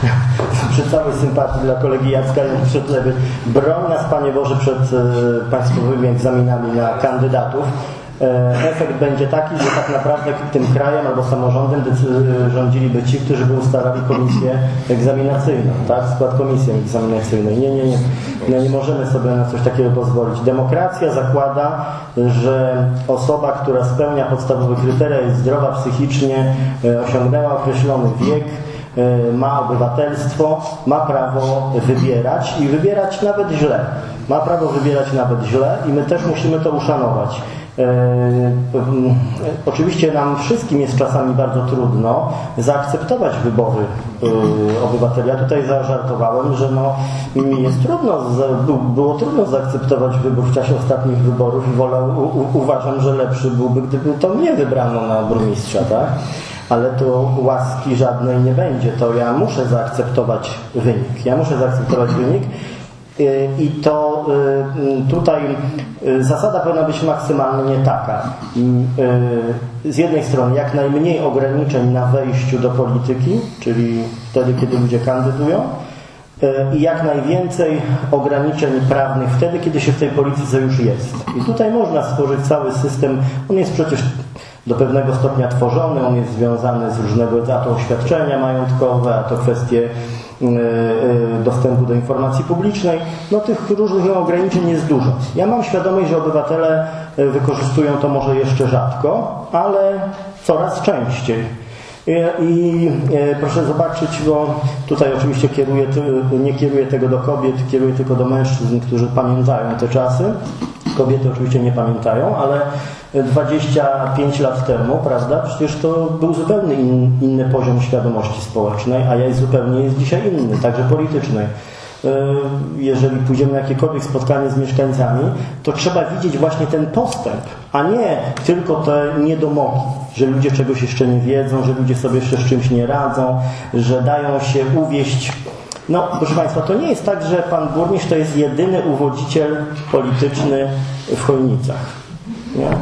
przy całej sympatii dla kolegi Jacka, broń nas, Panie Boże, przed państwowymi egzaminami na kandydatów. Efekt będzie taki, że tak naprawdę tym krajem albo samorządem rządziliby ci, którzy by ustalali komisję egzaminacyjną, tak? Skład komisji egzaminacyjnej. Nie możemy sobie na coś takiego pozwolić. Demokracja zakłada, że osoba, która spełnia podstawowe kryteria, jest zdrowa psychicznie, osiągnęła określony wiek, ma obywatelstwo, ma prawo wybierać i wybierać nawet źle. Ma prawo wybierać nawet źle i my też musimy to uszanować. Oczywiście nam wszystkim jest czasami bardzo trudno zaakceptować wybory obywateli. Ja tutaj zażartowałem, że mi jest trudno, było trudno zaakceptować wybór w czasie ostatnich wyborów i uważam, że lepszy byłby, gdyby to mnie wybrano na burmistrza, tak? Ale to łaski żadnej nie będzie, to ja muszę zaakceptować wynik. I to tutaj zasada powinna być maksymalnie taka. Z jednej strony jak najmniej ograniczeń na wejściu do polityki, czyli wtedy, kiedy ludzie kandydują, i jak najwięcej ograniczeń prawnych wtedy, kiedy się w tej polityce już jest. I tutaj można stworzyć cały system, on jest przecież do pewnego stopnia tworzony, on jest związany z różnego rodzaju, a to oświadczenia majątkowe, a to kwestie dostępu do informacji publicznej. Tych różnych ograniczeń jest dużo. Ja mam świadomość, że obywatele wykorzystują to może jeszcze rzadko, ale coraz częściej. I proszę zobaczyć, bo tutaj oczywiście nie kieruję tego do kobiet, kieruję tylko do mężczyzn, którzy pamiętają te czasy. Kobiety oczywiście nie pamiętają, ale 25 lat temu, prawda, przecież to był zupełnie inny poziom świadomości społecznej, a jest dzisiaj inny, także politycznej. Jeżeli pójdziemy na jakiekolwiek spotkanie z mieszkańcami, to trzeba widzieć właśnie ten postęp, a nie tylko te niedomogi, że ludzie czegoś jeszcze nie wiedzą, że ludzie sobie jeszcze z czymś nie radzą, że dają się uwieść. Proszę Państwa, to nie jest tak, że pan burmistrz to jest jedyny uwodziciel polityczny w Chojnicach. Nie?